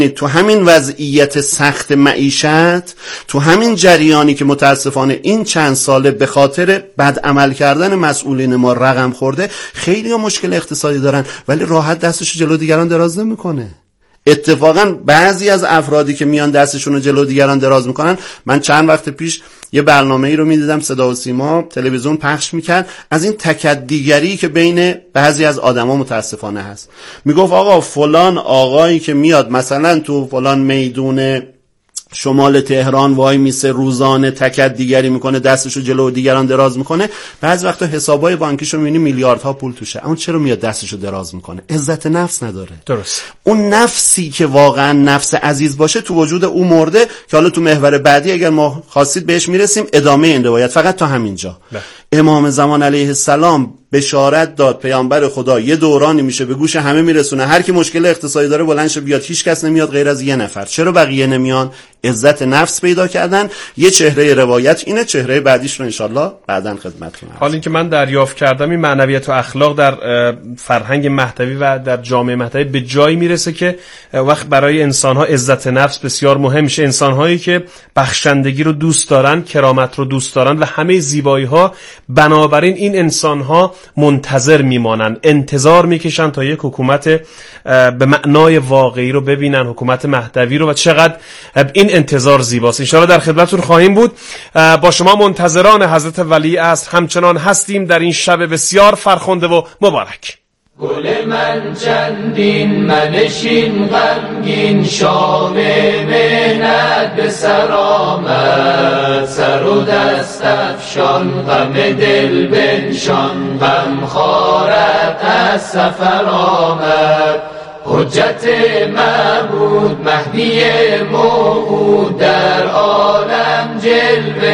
تو همین وضعیت سخت معیشت، تو همین جریانی که متاسفانه این چند ساله به خاطر بد عمل کردن مسئولین ما رقم خورده، خیلی ها مشکل اقتصادی دارن ولی راحت دستشو جلو دیگران دراز نمیکنه. اتفاقا بعضی از افرادی که میان دستشون رو جلو دیگران دراز میکنن، من چند وقت پیش یه برنامه‌ای رو میدیدم، صدا و سیما تلویزیون پخش میکرد، از این تکدیگری که بین بعضی از آدما متاسفانه هست. میگفت آقا فلان آقایی که میاد مثلا تو فلان میدون شمال تهران وای میسه، روزانه تکدیگری میکنه، دستشو جلو دیگران دراز میکنه، بعضی وقتا حسابای بانکیشو میبینی میلیاردها پول توشه. اون چرا میاد دستشو دراز میکنه؟ عزت نفس نداره. درست. اون نفسی که واقعا نفس عزیز باشه تو وجود او مرده، که حالا تو محور بعدی اگر ما خواستید بهش میرسیم، ادامه این روایت. فقط تا همینجا امام زمان علیه السلام بشارت داد، پیامبر خدا یه دورانی میشه به گوش همه میرسونه، هر کی مشکل اقتصادی داره بلند شه بیاد، هیچ کس نمیاد غیر از یه نفر. چرا بقیه نمیان؟ عزت نفس پیدا کردن. یه چهره روایت اینه، چهره بعدیش رو انشالله بعداً خدمتتون هست. حالا اینکه من دریافت کردم این معنویت و اخلاق در فرهنگ مهدوی و در جامعه مهدوی به جایی میرسه که وقت برای انسان‌ها عزت نفس بسیار مهم میشه. انسان‌هایی که بخشندگی رو دوست دارن، کرامت رو دوست دارن و همه زیبایی‌ها، بنابراین این انسان‌ها منتظر میمانن، انتظار میکشن تا یک حکومت به معنای واقعی رو ببینن، حکومت مهدوی رو، و چقدر این انتظار زیباست. انشاءالله در خدمتتون خواهیم بود. با شما منتظران حضرت ولی عصر همچنان هستیم در این شب بسیار فرخنده و مبارک. گل من چندین منشین غمگین، شام مهنت به سر آمد، سر و دست افشان غم دل بنشان، غم خارت از سفر آمد. حجت معبود مهدی موعود در عالم جلوه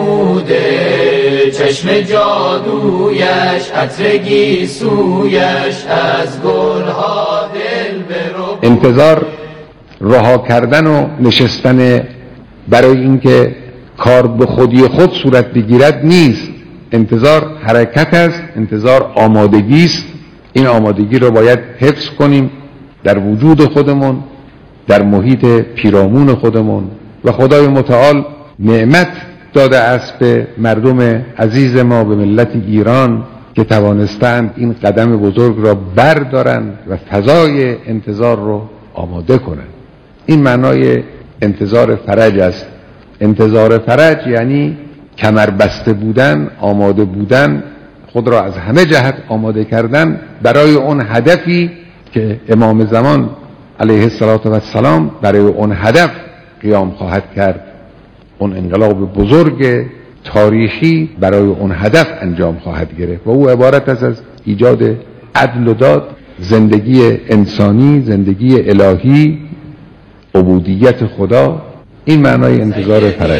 نموده، چشم جادویش عطر گیسویش از گلها دل برو. انتظار رها کردن و نشستن برای اینکه کار به خودی خود صورت بگیرد نیست. انتظار حرکت است، انتظار آمادگی است. این آمادگی رو باید حفظ کنیم در وجود خودمون، در محیط پیرامون خودمون، و خدای متعال نعمت داده است به مردم عزیز ما، به ملت ایران، که توانستند این قدم بزرگ را بردارند و فضای انتظار رو آماده کنند. این معنای انتظار فرج است. انتظار فرج یعنی کمر بسته بودن، آماده بودن، خود را از همه جهت آماده کردن برای اون هدفی که امام زمان علیه السلام برای اون هدف قیام خواهد کرد. اون انقلاب بزرگ تاریخی برای اون هدف انجام خواهد گرفت و او عبارت است از ایجاد عدل و داد، زندگی انسانی، زندگی الهی، عبودیت خدا. این معنای انتظار فرج.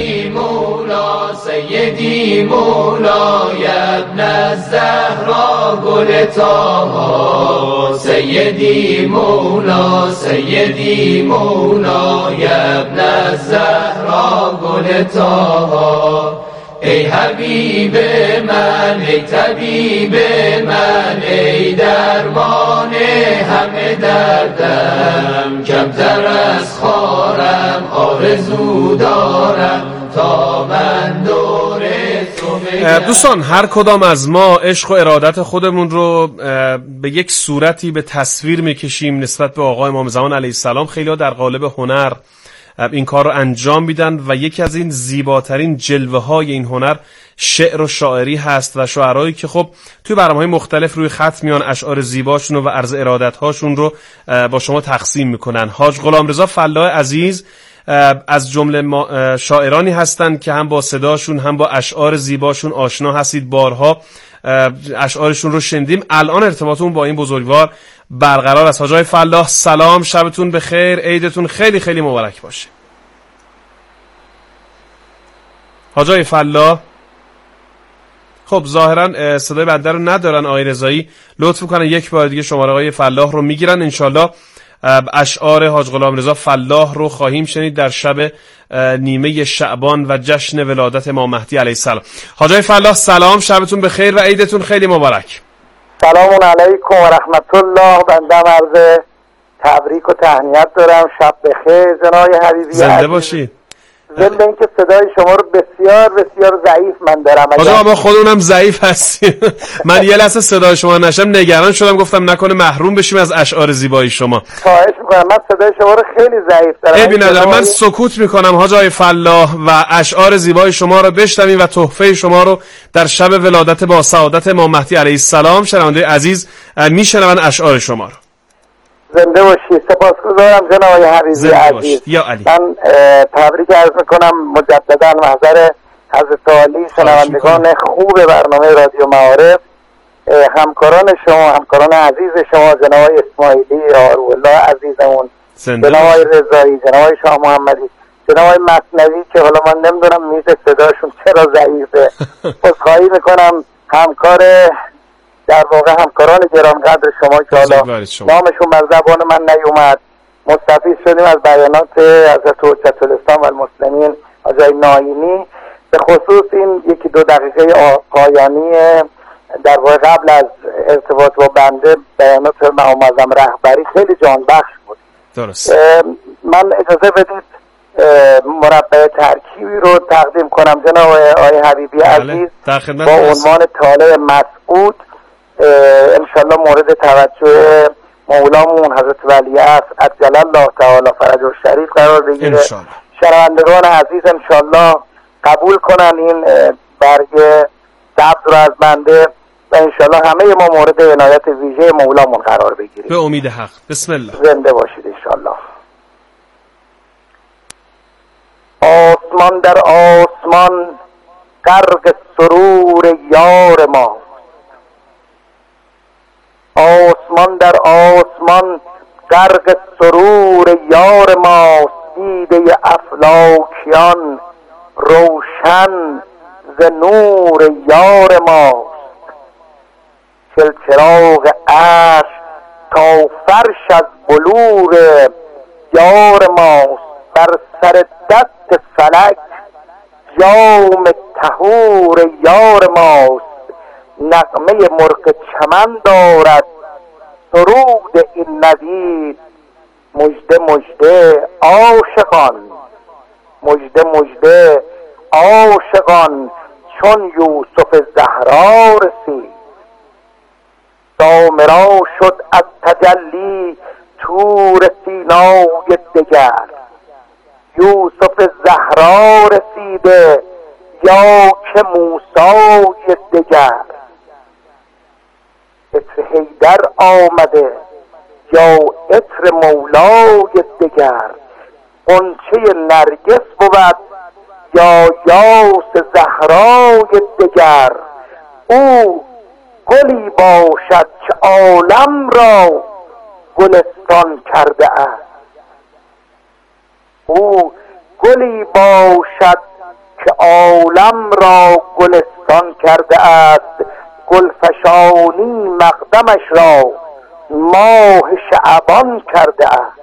سیدی مولای ابن الزهرا گل طاها، سیدی مولای ابن الزهرا گل طاها. ای حبیب من، ای طبیب من، ای درمان همه دردم، کمتر از خارم آرزو دارم تا من دور تو. دوستان، هر کدام از ما عشق و ارادت خودمون رو به یک صورتی به تصویر میکشیم نسبت به آقای امام زمان علیه السلام. خیلی‌ها در قالب هنر این کار رو انجام میدن و یکی از این زیباترین جلوه های این هنر شعر و شاعری هست و شاعرایی که خب توی برنامه‌های مختلف روی خط میان اشعار زیباشون و عرض ارادت هاشون رو با شما تقسیم میکنن. حاج غلامرضا فلاح عزیز از جمله شاعرانی هستند که هم با صداشون هم با اشعار زیباشون آشنا هستید، بارها اشعارشون رو شنیدیم. الان ارتباطمون با این بزرگوار برقرار است. حاج فلاح سلام، شبتون بخیر، عیدتون خیلی خیلی مبارک باشه. حاج فلاح خب ظاهرا صدای بنده رو ندارن. آقای رضایی لطف کنن یک بار دیگه شماره آقای فلاح رو میگیرن. انشالله اشعار حاج غلامرضا فلاح رو خواهیم شنید در شب نیمه شعبان و جشن ولادت امام مهدی علیه السلام. حاج فلاح سلام، شبتون بخیر و عیدتون خیلی مبارک. سلام علیکم و رحمت الله. بنده عرض تبریک و تهنیت دارم. شب بخیر جناب حبیبی. زنده باشید. ضمن اینکه صدای شما رو بسیار بسیار ضعیف من دارم. آقا ما خودمونم ضعیف هستیم. من یه لحظه صدای شما نشم نگران شدم، گفتم نکنه محروم بشیم از اشعار زیبای شما. خواهش میکنم، من صدای شما رو خیلی ضعیف دارم. عیبی نداره، من سکوت میکنم حاج آقای فلاح و اشعار زیبای شما رو بشنویم و تحفه شما رو در شب ولادت با سعادت امام مهدی علیه السلام شنونده عزیز میشنون اشعار شما رو. زنده باشید. سپاسگزارم جناب حبیبی عزیز. یا علی. من تبریک عرض میکنم مجددا محضر حضرت علی، شنوندگان خوب برنامه رادیو معارف، همکاران شما، همکاران عزیز شما، جناب اسماعیلی، آرولله عزیزمون، جناب رضایی، جناب شاه محمدی، جناب مثنوی که حالا من نمیدونم میز صداشون چرا ضعیفه. عذرخواهی میکنم همکار، در واقع همکاران گرانقدر شما که حالا نامشون بر زبان من نیومد، مستفیض شدیم از بیانات حضرت حجت الاسلام و المسلمین آقای ناینی، به خصوص این یکی دو دقیقه پایانی در واقع قبل از ارتباط با بنده بیانات مقام معظم رهبری خیلی جانبخش بود. درست. من اجازه بدید مربع ترکیبی رو تقدیم کنم جناب آقای حبیبی عزیز با عنوان طالع مسعود، انشالله مورد توجه مولامون حضرت ولیعصر عجل الله تعالی فرجه الشریف قرار بگیره. شنوندگان عزیز انشالله قبول کنن این برگ ثبت رو از بنده و انشالله همه ما مورد عنایت ویژه مولامون قرار بگیریم به امید حق. بسم الله. زنده باشید انشالله. آسمان در آسمان غرق سرور یار ما، آسمان در آسمان غرق سرور یار ما، دیده افلاکیان روشن ز نور یار ما، چراغ عرش تا فرش از بلور یار ماست، بر سر دست فلک جام طهور یار ماست، نغمه مرغ چمن دارد سرود این نوید، مژده مژده عاشقان، مژده مژده عاشقان، چون یوسف زهرا رسید، سامرا شد از تجلی طور سینای دگر، یوسف زهرا رسیده یا که موسی دگر، عطر حیدر آمده یا عطر مولای دگر، غنچه نرگس بود یا یاس زهرای دگر، او گلی باشد که عالم را گلستان کرده است، او گلی باشد که عالم را گلستان کرده است، گلفشانی مقدمش را ماه شعبان کرده است،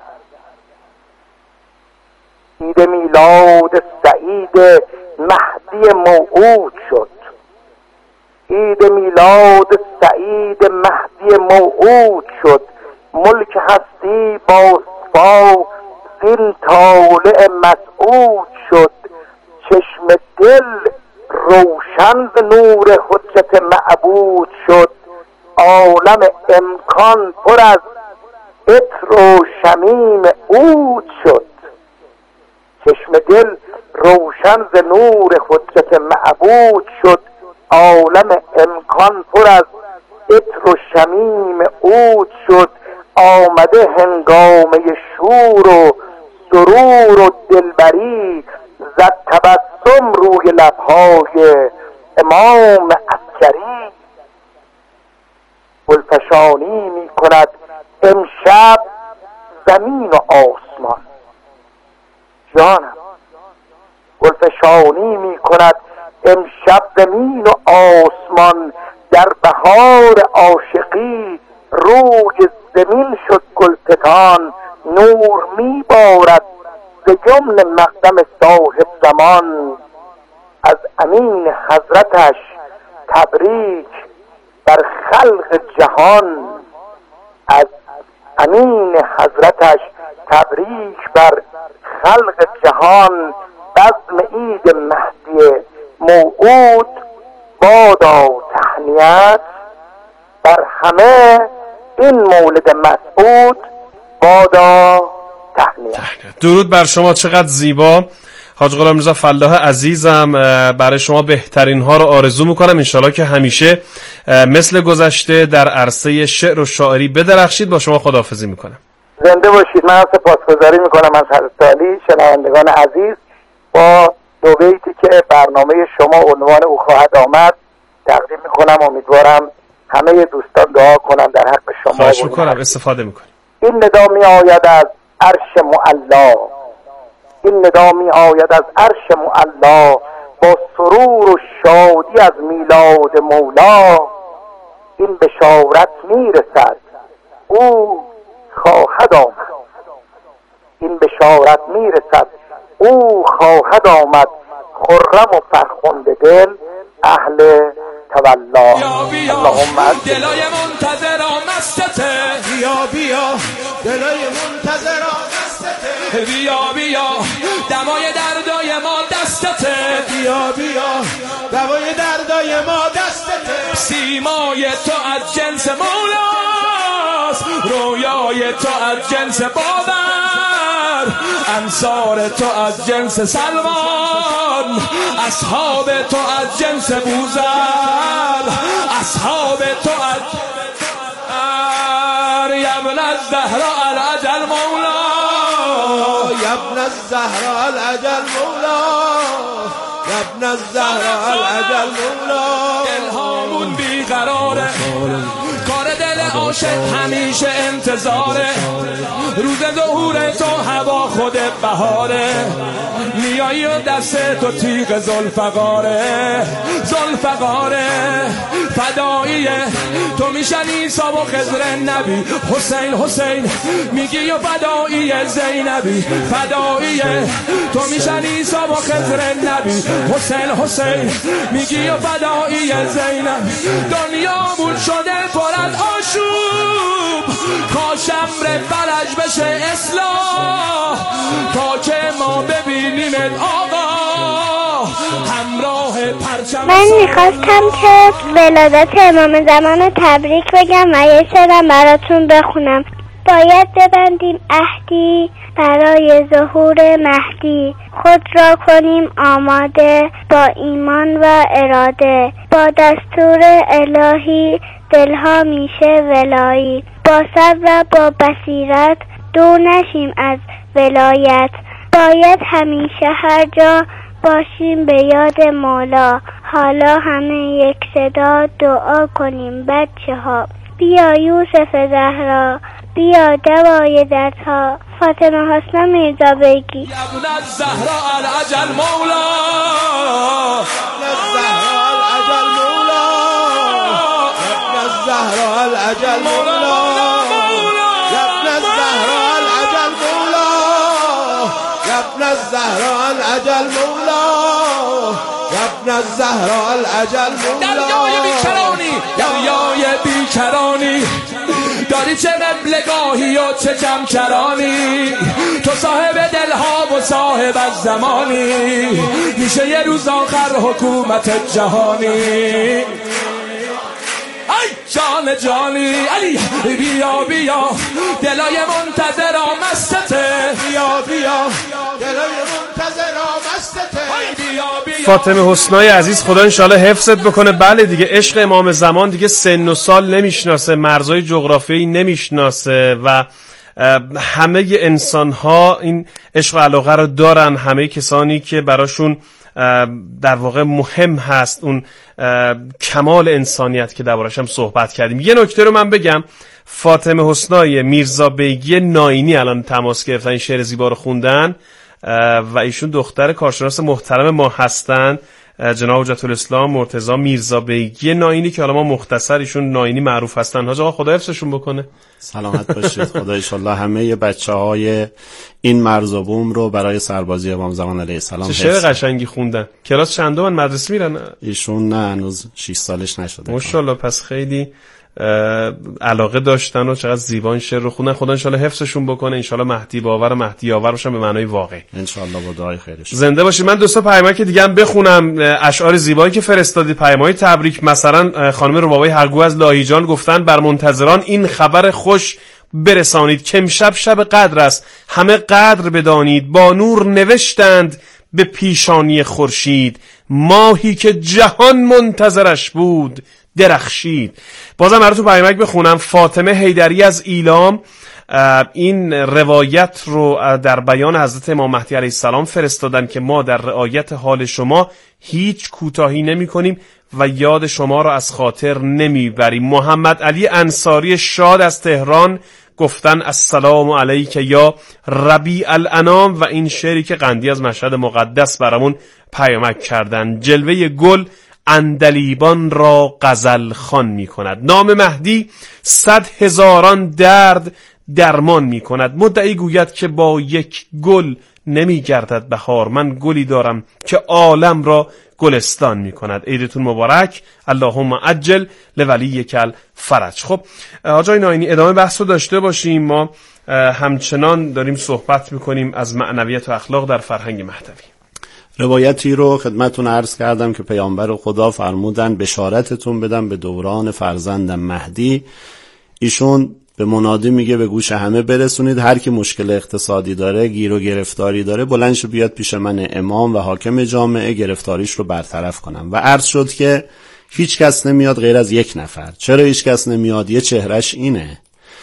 عید میلاد سعید مهدی موعود شد، عید میلاد سعید مهدی موعود شد، ملک هستی با صفا زین طالع مسعود شد، چشم دل روشن ز نور حجت معبود شد، عالم امکان پر از عطر و شمیم عود شد، چشم دل روشن ز نور حجت معبود شد، عالم امکان پر از عطر و شمیم عود شد، آمده هنگامه شور و سرور و دلبری، زد تبسم روی لبهای امام عسکری، گلفشانی می کند امشب زمین و آسمان، جانم گلفشانی می کند امشب زمین و آسمان، در بهار عاشقی روی زمین شد گلستان، نور می بارد ز جمله مقدم صاحب زمان، از امین حضرتش تبریک بر خلق جهان، از امین حضرتش تبریک بر خلق جهان، بزم عید مهدی موعود بادا تهنیت، بر همه این مولد مسعود بادا تهنیت. درود بر شما، چقدر زیبا. حاج غلام رضا فلاح عزیزم، برای شما بهترین ها رو آرزو میکنم. انشالله که همیشه مثل گذشته در عرصه شعر و شاعری بدرخشید. با شما خداحافظی میکنم. زنده باشید. من سپاسگزاری میکنم از حضرت علی. شنوندگان عزیز، با دو بیتی که برنامه شما عنوان او خواهد آمد تقدیم میکنم. امیدوارم همه دوستان دعا کنم در حق شما. خواهش میکنم، استفاده میکنم. این ندا می آید از عرش معلا، این ندا می آید از عرش معلا، با سرور و شادی از میلاد مولا. این بشارت می رسد او خواهد آمد، این بشارت می رسد او خواهد آمد. خرم و فرخنده دل اهل تولا. اللهم دلای منتظر آمستته، بیا بیا دلای منتظر آمستته، بیا بیا دمای دردای ما دستته، بیا بیا دمای دردای ما دستته. سیمای تو از جنس مولاست، رویای تو از جنس بابر، انصار تو از جنس سلمان، اصحاب تو از جنس بوزر، اصحاب تو از ابن الزهراء العجل مولا، ابن الزهراء العجل مولا، ابن الزهراء العجل مولا. دلهامون بیقراره، کار دل عاشق همیشه انتظاره، روز ظهور تو هوا خود بهاره، میایی و دست تو تیغ زلفقاره، زلفقاره فداییه تو میشن عیسی و خضر نبی، حسین حسین میگی و فدایی زینبی، فداییه تو میشن عیسی و خضر نبی، حسین حسین میگی و فدایی زینبی. دنیامون شده پر از آشوب، کاش امر فلج بشه اصلاح، تا که ما ببینیم آقا همراه پرچم. من میخواستم که ولادت امام زمان رو تبریک بگم و یه شعرم براتون بخونم. باید ببندیم عهدی برای ظهور مهدی، خود را کنیم آماده با ایمان و اراده، با دستور الهی دلها میشه ولایی، با صبر و با بصیرت دور نشیم از ولایت، باید همیشه هر جا باشیم به یاد مولا، حالا همه یک صدا دعا کنیم بچه ها، بیا یوسف زهرا بیا دوای دردها. فاطمه حسنا میرزا بیگی. ابن الزهراء العجل مولا، ابن الزهراء العجل مولا، ابن الزهراء العجل مولا، ابن الزهراء العجل مولا، ابن الزهراء العجل مولا، ابن الزهراء العجل مولا. دریای بیکرانی، دریای بیکرانی، داری چه مبلگاهی و چه جمکرانی، تو صاحب دلها و صاحب از زمانی، میشه یه روز آخر حکومت جهانی. ای جان جانی علی بیا بیا دلای منتظر آمستته، بیا بیا دلای منتظر آمستته، بیا بیا. فاطمه حسنای عزیز، خدا انشالله حفظت بکنه. بله دیگه، عشق امام زمان دیگه سن و سال نمیشناسه، مرزهای جغرافیایی نمیشناسه و همه انسان ها این عشق و علاقه رو دارن. همه کسانی که براشون در واقع مهم هست اون کمال انسانیت که دربارش هم صحبت کردیم. یه نکته رو من بگم، فاطمه حسنای میرزا بیگی ناینی الان تماس گرفتن، این شعر زیبا رو خوندن و ایشون دختر کارشناس محترم ما هستن، جناب حجت الاسلام مرتضی میرزا بیگی ناینی، که حالا ما مختصر ایشون ناینی معروف هستن. حاج آقا خدا حفظشون بکنه. سلامت باشید. خدا انشالله همه بچه‌های این مرز و بوم رو برای سربازی امام زمان علیه السلام. چه شعر قشنگی خوندن. کلاس چندم مدرسه میرن؟ ایشون نه هنوز 6 سالش نشده. ماشاءالله، پس خیلی علاقه داشتن و چقدر زیبا این شعر رو خوندن. خدا انشالله حفظشون بکنه، انشالله مهدی باور و مهدی آور باشن به معنای واقعی انشالله با دعای خیرش. زنده باشید. من 2 پیامک دیگه هم بخونم، اشعار زیبایی که فرستادی، پیام‌های تبریک. مثلا خانم ربابی حقگو از لاهیجان گفتن بر منتظران این خبر خوش برسانید که امشب شب قدر است، همه قدر بدانید. با نور نوشتند به پیشانی خورشید، ماهی که جهان منتظرش بود درخشید. بازم براتون پیامک بخونم. فاطمه حیدری از ایلام این روایت رو در بیان حضرت امام مهدی علیه السلام فرستادن که ما در رعایت حال شما هیچ کوتاهی نمی کنیم و یاد شما را از خاطر نمی بریم. محمد علی انصاری شاد از تهران گفتن السلام علیک یا ربیع الانام و این شعری که قندی از مشهد مقدس برامون پیامک کردن. جلوه گل عندلیبان را غزل خوان می کند، نام مهدی 100,000 درد درمان می کند. مدعی گوید که با یک گل نمی گردد بهار، من گلی دارم که عالم را گلستان می کند. عیدتون مبارک، اللهم عجل لولیک الفرج. خب آقای ناینی ادامه بحث رو داشته باشیم. ما همچنان داریم صحبت میکنیم از معنویت و اخلاق در فرهنگ مهدوی. روایتی رو خدمتتون عرض کردم که پیامبر خدا فرمودن بشارتتون بدم به دوران فرزندم مهدی. ایشون به منادی میگه به گوش همه برسونید، هر کی مشکل اقتصادی داره، گیر و گرفتاری داره، بلند شو بیاد پیش من امام و حاکم جامعه، گرفتاریش رو برطرف کنم. و عرض شد که هیچ کس نمیاد غیر از یک نفر. چرا هیچ کس نمیاد؟ یه چهرش اینه: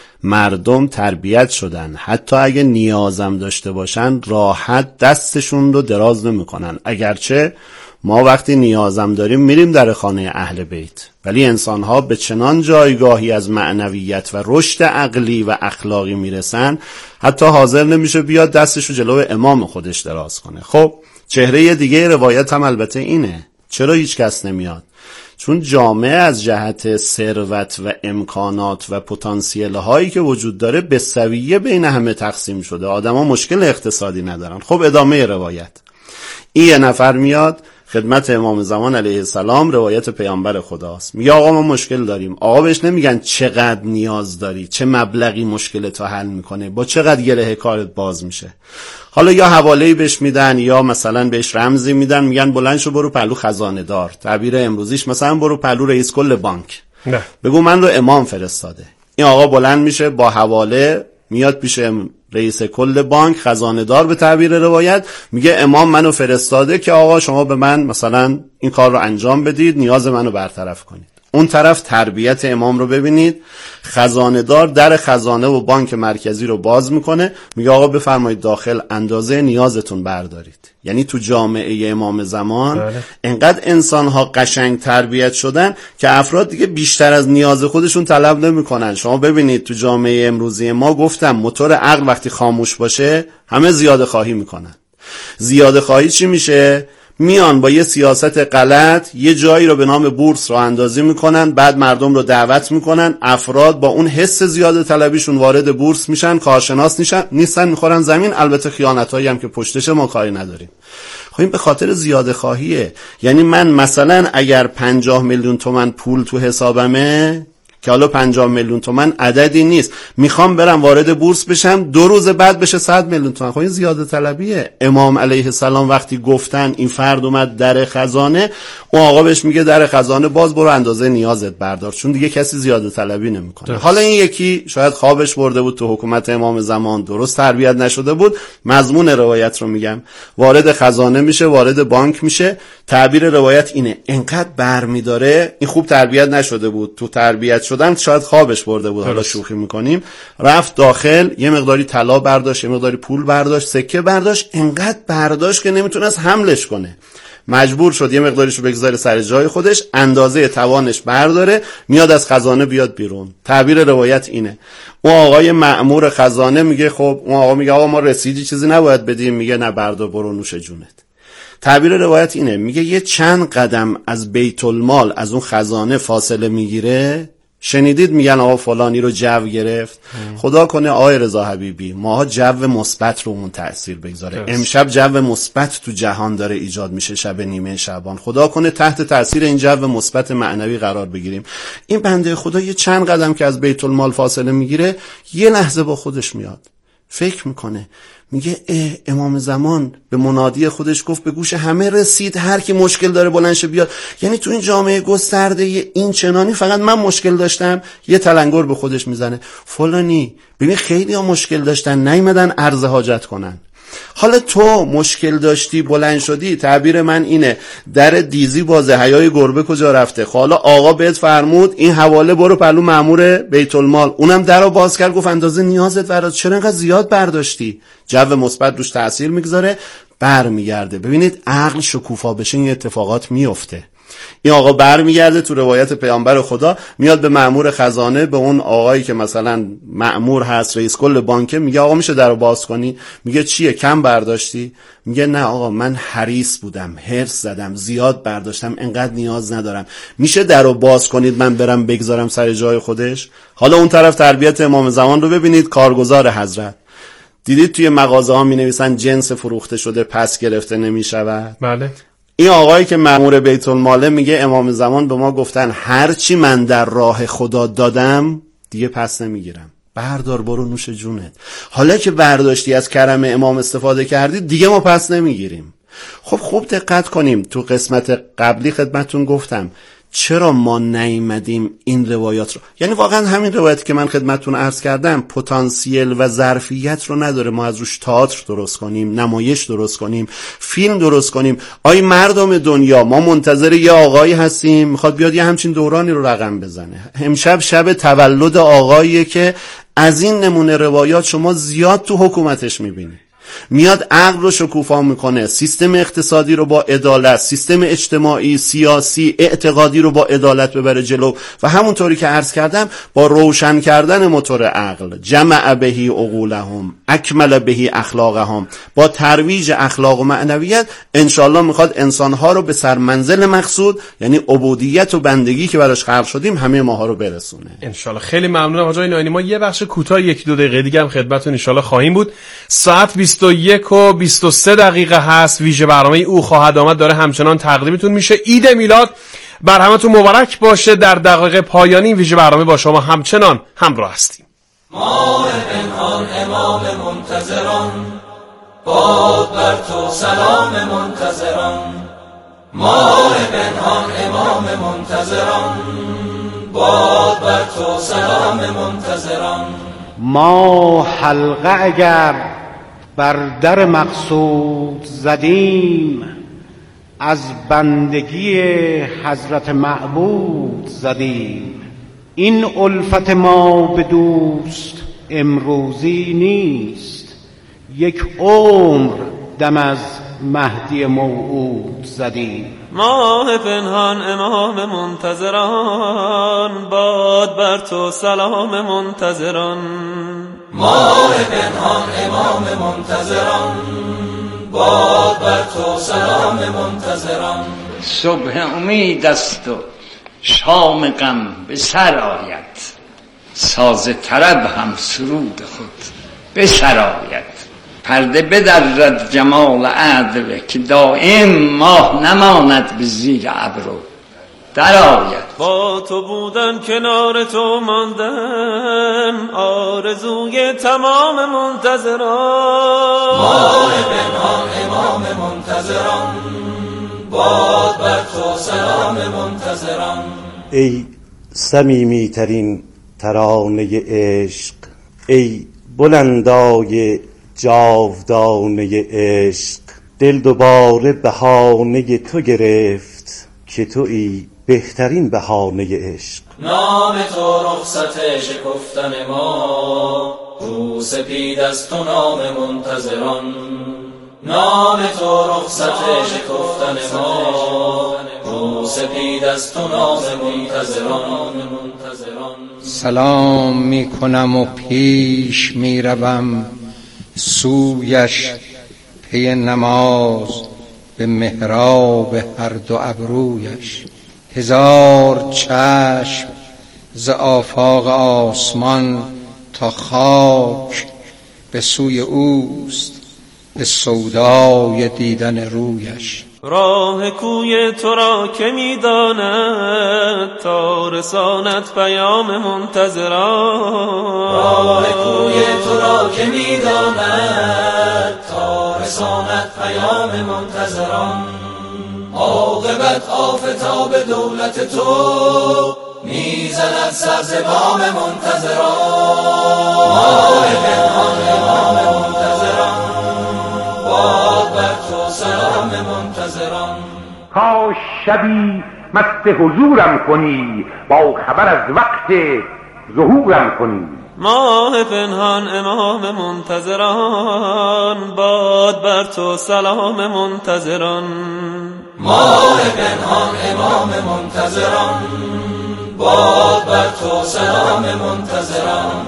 مردم تربیت شدن حتی اگه نیازم داشته باشن راحت دستشون رو دراز نمیکنن. اگرچه ما وقتی نیازم داریم میریم در خانه اهل بیت، ولی انسان‌ها به چنان جایگاهی از معنویت و رشد عقلی و اخلاقی میرسن حتی حاضر نمیشه بیاد دستشو جلو امام خودش دراز کنه. خب چهره دیگه روایت هم البته اینه. چرا هیچ کس نمیاد؟ چون جامعه از جهت ثروت و امکانات و پتانسیل هایی که وجود داره به سویه بین همه تقسیم شده، آدما مشکل اقتصادی ندارن. خب ادامه روایت، این یه نفر میاد خدمت امام زمان علیه السلام، روایت پیامبر خداست، میگه آقا ما مشکل داریم. آقا بهش نمیگن چقدر نیاز داری، چه مبلغی مشکلتو حل میکنه، با چقدر گله کارت باز میشه. حالا یا حواله‌ای بهش میدن یا مثلا بهش رمزی میدن، میگن بلند شو برو پلو خزانه دار، تعبیر امروزیش مثلا برو پلو رئیس کل بانک، نه بگو من رو امام فرستاده. این آقا بلند میشه با حواله میاد پیش رئیس کل بانک، خزانه دار به تعبیر روایت، میگه امام منو فرستاده که آقا شما به من مثلا این کار رو انجام بدید، نیاز منو برطرف کنید. اون طرف تربیت امام رو ببینید، خزانه دار در خزانه و بانک مرکزی رو باز میکنه، میگه آقا بفرمایید داخل اندازه نیازتون بردارید. یعنی تو جامعه امام زمان انقدر انسان‌ها قشنگ تربیت شدن که افراد دیگه بیشتر از نیاز خودشون طلب نمی‌کنن. شما ببینید تو جامعه امروزی ما، گفتم موتور عقل وقتی خاموش باشه همه زیاده خواهی میکنن. زیاده خواهی چی میشه؟ میان با یه سیاست غلط یه جایی رو به نام بورس راه اندازی میکنن، بعد مردم رو دعوت میکنن، افراد با اون حس زیاده طلبیشون وارد بورس میشن، کارشناس نیستن، میخورن زمین. البته خیانتایی هم که پشتش ما کاری نداریم. خب این به خاطر زیاده خواهیه. یعنی من مثلا اگر 50 میلیون تومان پول تو حسابمه، که حالا 50 میلیون تومان عددی نیست، میخوام برم وارد بورس بشم، 2 روز بعد بشه 100 میلیون تومان. خب این زیاده طلبیه. امام علیه السلام وقتی گفتن این فرد اومد در خزانه، اون آقا بهش میگه در خزانه باز برو اندازه نیازت بردار، چون دیگه کسی زیاده طلبی نمیکنه. حالا این یکی شاید خوابش برده بود تو حکومت امام زمان، درست تربیت نشده بود. مضمون روایت رو میگم، وارد خزانه میشه، وارد بانک میشه. تعبیر روایت اینه: انقدر برمیداره، این خوب تربیت نشده بود، تو تربیت شدن شاید خوابش برده بود، حالا شوخی میکنیم. رفت داخل، یه مقداری طلا برداشت، یه مقداری پول برداشت، سکه برداشت، انقدر برداشت که نمیتونست حملش کنه. مجبور شد یه مقداریشو بگذاره سر جای خودش، اندازه توانش برداره، میاد از خزانه بیاد بیرون. تعبیر روایت اینه. اون آقای مأمور خزانه میگه خب، اون آقا میگه آقا ما رسیدی چیزی نباید بدیم، میگه نه بردار برو نوش جونت. تعبیر روایت اینه، میگه یه چند قدم از بیت المال، از اون خزانه فاصله میگیره، شنیدید میگن آقا فلانی رو جو گرفت. خدا کنه آقای رضا حبیبی ماها جو مثبت رو اون تأثیر بگذاره. امشب جو مثبت تو جهان داره ایجاد میشه، شب نیمه شعبان. خدا کنه تحت تأثیر این جو مثبت معنوی قرار بگیریم. این بنده خدا یه چند قدم که از بیت المال فاصله میگیره، یه لحظه با خودش میاد، فکر میکنه، میگه امام زمان به منادی خودش گفت به گوش همه رسید، هر کی مشکل داره بلندشه بیاد. یعنی تو این جامعه گسترده این چنانی فقط من مشکل داشتم؟ یه تلنگر به خودش میزنه، فلانی ببین خیلی ها مشکل داشتن نیومدن عرض حاجت کنن. حالا تو مشکل داشتی بلند شدی، تعبیر من اینه در دیزی بازه، حیای گربه کجا رفته؟ حالا آقا بهت فرمود این حواله برو پلو مأمور بیت المال، اونم درو باز کرد گفت اندازه نیازت برات، چرا اینقدر زیاد برداشتی؟ جو مثبت روش تاثیر میگذاره، برمیگرده. ببینید عقل شکوفا بشه این اتفاقات میفته. این آقا برمیگرده تو روایت پیامبر خدا، میاد به مأمور خزانه، به اون آقایی که مثلا مأمور هست، رئیس کل بانکه، میگه آقا میشه درو باز کنی؟ میگه چیه کم برداشتی؟ میگه نه آقا من حریص بودم، حرص زدم، زیاد برداشتم، انقدر نیاز ندارم، میشه درو باز کنید من برم بگذارم سر جای خودش؟ حالا اون طرف تربیت امام زمان رو ببینید، کارگزار حضرت. دیدید توی مغازه ها می نویسن جنس فروخته شده پس گرفته نمی شود؟ بله. این آقایی که مأمور بیت الماله میگه امام زمان به ما گفتن هر چی من در راه خدا دادم دیگه پس نمیگیرم، بردار برو نوش جونت. حالا که برداشتی از کرم امام استفاده کردی دیگه ما پس نمیگیریم. خب خوب دقت کنیم، تو قسمت قبلی خدمتون گفتم چرا ما نیامدیم این روایات رو، یعنی واقعا همین روایتی که من خدمتتون عرض کردم پتانسیل و ظرفیت رو نداره ما از روش تئاتر درست کنیم، نمایش درست کنیم، فیلم درست کنیم. آی مردم دنیا، ما منتظر یه آقایی هستیم میخواد بیاد یه همچین دورانی رو رقم بزنه. امشب شب تولد آقاییه که از این نمونه روایات شما زیاد تو حکومتش میبینید. میاد عقل رو شکوفا میکنه، سیستم اقتصادی رو با عدالت، سیستم اجتماعی، سیاسی، اعتقادی رو با عدالت ببره جلو و همونطوری که عرض کردم با روشن کردن موتور عقل، جمع بهی عقولهم اکمل بهی اخلاقهم، با ترویج اخلاق و معنویت انشالله میخواد انسانها رو به سرمنزل مقصود، یعنی عبودیت و بندگی که براش خلق شدیم، همه ماها رو برسونه انشالله. خیلی ممنونم حاج ناینی. ما یه بخش کوتاه 1-2 دقیقه دیگه هم خدمتتون انشالله خواهیم بود. ساعت 21 و 23 دقیقه هست. ویژه برنامه او خواهد آمد داره همچنان تقدیمتون میشه. عید میلاد بر همتون مبارک باشه. در دقایق پایانی ویژه برنامه با شما همچنان همراه هستیم. ماه پنهان امام منتظران، باد بر تو سلام منتظران. ماه پنهان امام منتظران، باد بر تو سلام منتظران. ما حلقه اگر بر در مقصود زدیم، از بندگی حضرت معبود زدیم. این الفت ما به دوست امروزی نیست، یک عمر دم از مهدی موعود زدیم. ماه پنهان امام منتظران، باد بر تو سلام منتظران. ماه پنهان امام منتظران، باد بر تو سلام منتظران. صبح امید است و شام غم به سر آید، ساز طرب هم سرود خود به سر آید. پرده بدرد جمال عدل که دائم ماه نماند به زیر ابرو در آید. با تو بودن کنار تو ماندن، آرزوی تمام منتظران. ماه پنهان امام منتظران، باد بر تو سلام منتظران. ای صمیمی ترین ترانه عشق، ای بلندای جاودانه عشق، دل دوباره بهانه تو گرفت که تویی بهترین بهانه عشق. نام تو رخصت شکفتن ما، رو سپید از تو نام منتظران. نام تو رخصت شکفتن ما، رو سپید از تو نام منتظران. سلام می کنم و پیش می روم سویش پی نماز به محراب هر دو ابرویش. هزار چشم ز آفاق آسمان تا خاک به سوی اوست به سودای دیدن رویش. راه کوی تو را که می‌داند تا رساند پیام منتظران. راه کوی تو را که می‌داند تا رساند پیام منتظران. عاقبت آفتاب دولت تو میزند سر ز بام منتظران. ماه پنهان امام منتظران، باد بر تو سلام منتظران. کاش شبی مست حضورم کنی، با خبر از وقت ظهورم کنی. ماه پنهان امام منتظران، باد بر تو سلام منتظران. ماه پنهان امام منتظران، باد بر تو سلام منتظران.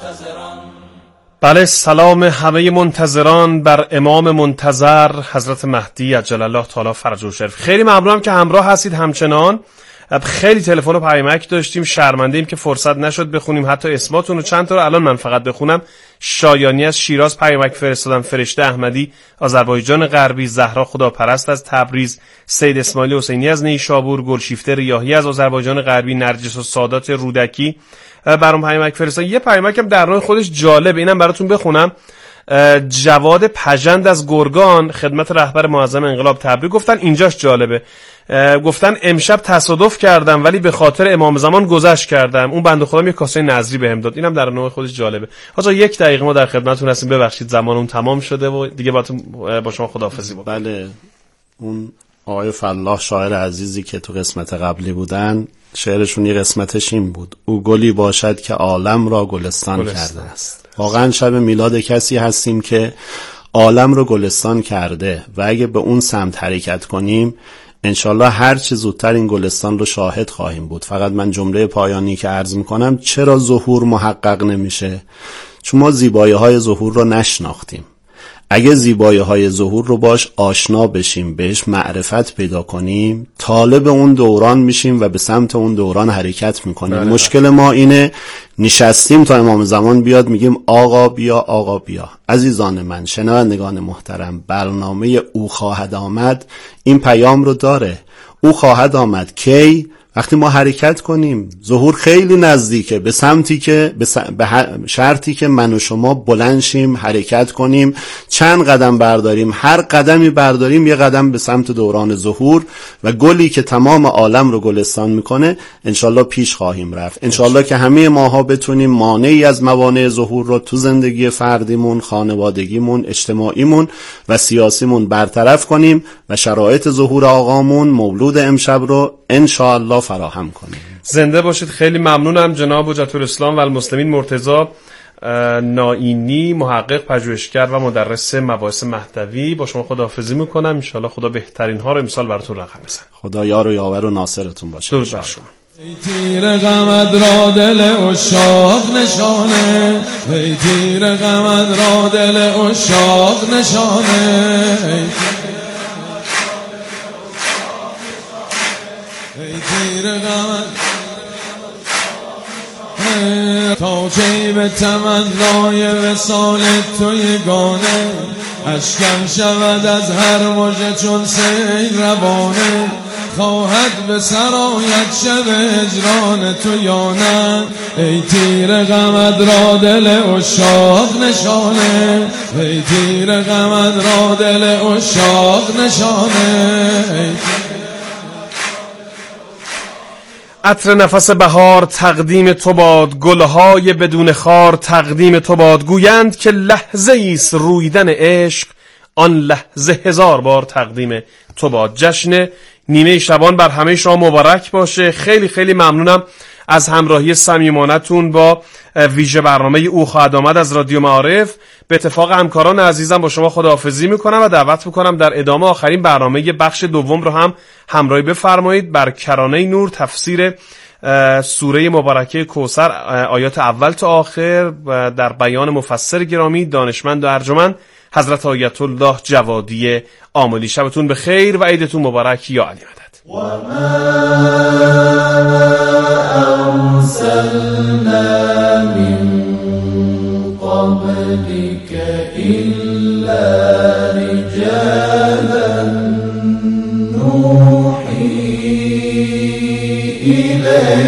بله، سلام همه منتظران بر امام منتظر حضرت مهدی عجل الله تعالی فرجه الشریف. خیلی ممنونم که همراه هستید. همچنان خیلی تلفن و پیامک داشتیم، شرمنده ایم که فرصت نشد بخونیم حتی اسماتون رو. چند تا رو الان من فقط بخونم. شایانی از شیراز پیامک فرستادن، فرشته احمدی آذربایجان غربی، زهرا خداپرست از تبریز، سید اسماعیل حسینی از نیشابور، گلشیفته ریاحی از آذربایجان غربی، نرجس و سادات رودکی برام پیامک فرستادن. یه پیامک هم در نوع خودش جالب، اینم براتون بخونم. جواد پژند از گرگان خدمت رهبر معظم انقلاب تبریک گفتن. اینجاش جالبه، گفتن امشب تصادف کردم ولی به خاطر امام زمان گذشت کردم، اون بنده خدا یه کاسه نظری بهم داد. اینم در نوع خودش جالبه. آقا 1 دقیقه ما در خدمتتون هستیم، ببخشید زمانمون تمام شده و دیگه با شما خداحافظی بکنم. بله، اون آقای فلاح شاعر عزیزی که تو قسمت قبلی بودن، شعرشون یه قسمتش این بود: او گلی باشد که عالم را گلستان کرده است. واقعا شب میلاد کسی هستیم که عالم رو گلستان کرده و اگه به اون سمت حرکت کنیم انشالله هر چه زودتر این گلستان رو شاهد خواهیم بود. فقط من جمله پایانی که عرض میکنم، چرا ظهور محقق نمیشه؟ چون ما زیبایی‌های ظهور رو نشناختیم. اگه زیبایی‌های ظهور رو باش آشنا بشیم، بهش معرفت پیدا کنیم، طالب اون دوران میشیم و به سمت اون دوران حرکت میکنیم. مشکل ما اینه نشستیم تا امام زمان بیاد میگیم آقا بیا آقا بیا. عزیزان من، شنوندگان محترم، برنامه او خواهد آمد این پیام رو داره. او خواهد آمد کی؟ وقتی ما حرکت کنیم. ظهور خیلی نزدیکه، به سمتی که به شرطی که من و شما بلند شیم، حرکت کنیم، چند قدم برداریم، هر قدمی برداریم یه قدم به سمت دوران ظهور و گلی که تمام عالم رو گلستان میکنه انشالله پیش خواهیم رفت. انشالله که همه ماها بتونیم مانعی از موانع ظهور رو تو زندگی فردیمون، خانوادگیمون، اجتماعیمون و سیاسیمون برطرف کنیم و شرایط ظهور آقامون مولود امشب رو انشالله فراهم کنیم. زنده باشید. خیلی ممنونم جناب حجت الاسلام و المسلمین مرتضی نائینی، محقق، پژوهشگر و مدرس مباحث مهدوی. با شما خداحافظی میکنم. ان شاءالله خدا بهترین ها رو امسال براتون رقم بزنه. خدا یار و یاور و ناصرتون باشه. درود بر شما. ای تیر غمت را دل عشاق نشانه، ای تیر غمت را دل عشاق نشانه، ای تیر غمت تا کی به تمنای وصال تو یگانه، اشکم شود از هر مژه چون سیل روانه، خواهد به سرایت شب هجران تو یا نه، ای تیر غمت را دل عشاق نشانه، ای تیر غمت را دل عشاق نشانه. عطر نفس بهار تقدیم تو باد، گلهای بدون خار تقدیم تو باد، گویند که لحظه ایست رویدن عشق، آن لحظه 1000 بار تقدیم تو باد. جشن نیمه شبان بر همه شما مبارک باشه. خیلی خیلی ممنونم از همراهی صمیمانه‌تون با ویژه برنامه او خواهد آمد از رادیو معارف. به اتفاق همکاران عزیزم با شما خداحافظی میکنم و دعوت میکنم در ادامه آخرین برنامه بخش دوم رو هم همراهی بفرمایید. بر کرانه نور تفسیر سوره مبارکه کوثر آیات اول تا آخر و در بیان مفسر گرامی دانشمند و ارجمند حضرت آیت الله جوادی آملی. شبتون بخیر و عیدتون مبارک. یا علی مدد. أرسلنا من قبلك إلا رجالا نوحي إليهم